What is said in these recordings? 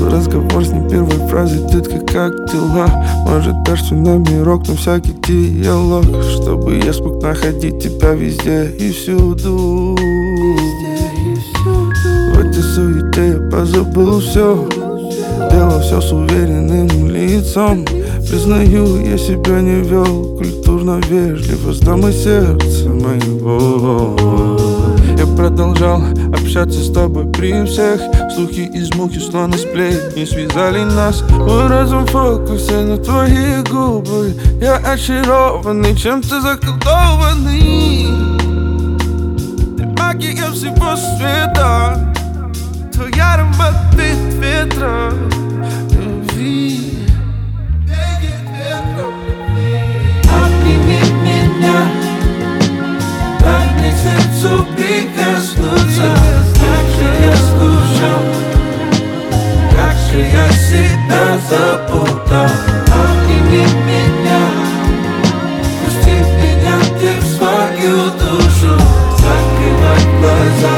разговор с ней первой фразой: детка, как дела? Может, дашь цунами рок на всякий диалог, чтобы я смог находить тебя везде и всюду. В этой суете я позабыл все, делал все с уверенным лицом. Признаю, я себя не вел культурно вежливо с дамой сердца моего. Я продолжал общаться с тобой при всех. Слухи из мухи, словно сплетни, связали нас. Мой разум в фокусе на твои губы. Я очарованный, чем-то заколдованный. Ты магия всего света, твой аромат ветра любви. Обними меня, дай мне к сердцу прикоснуться. Как же я скучал, как же я себя запутал. Обними меня, пусти меня ты в свою душу. Закрывай глаза,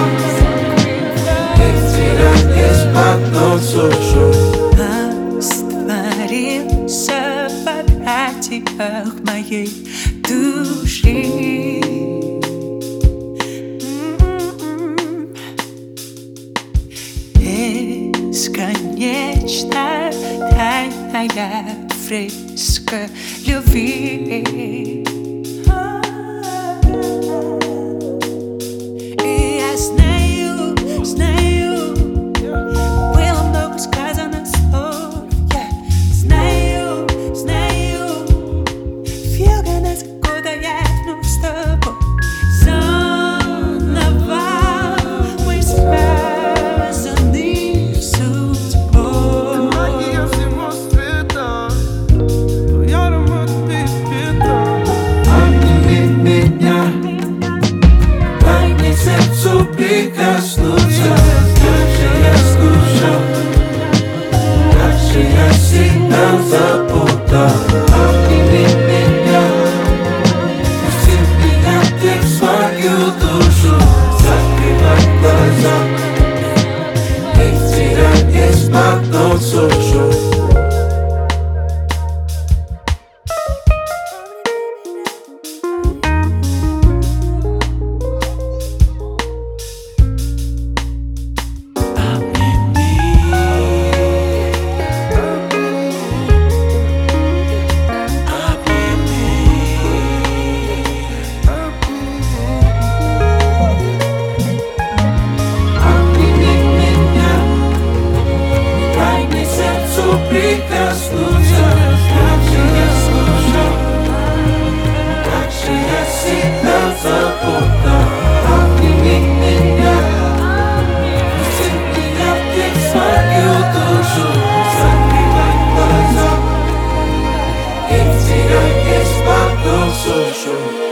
их терять из-под ног сушу. Растворился в объятиях моей души. Бесконечно тайная фреска любви. И я знаю, было много сказано слов. Я знаю, фига нас куда я вновь с тобой. Заново мы связаны судьбой. Магия всего света, твой аромат ветра. Обними меня, дай мне к сердцу прикоснуться. Как же я скучал, как же я себя запутал. Обними меня, пусти меня ты в свою душу. Закрывай глаза, их терять из-под ног сушу. Прикоснуться, как же я скучал, как же я себя запутал. Обними меня, пусти меня ты в свою душу. Закрывай глаза, их терять из-под ног сушу.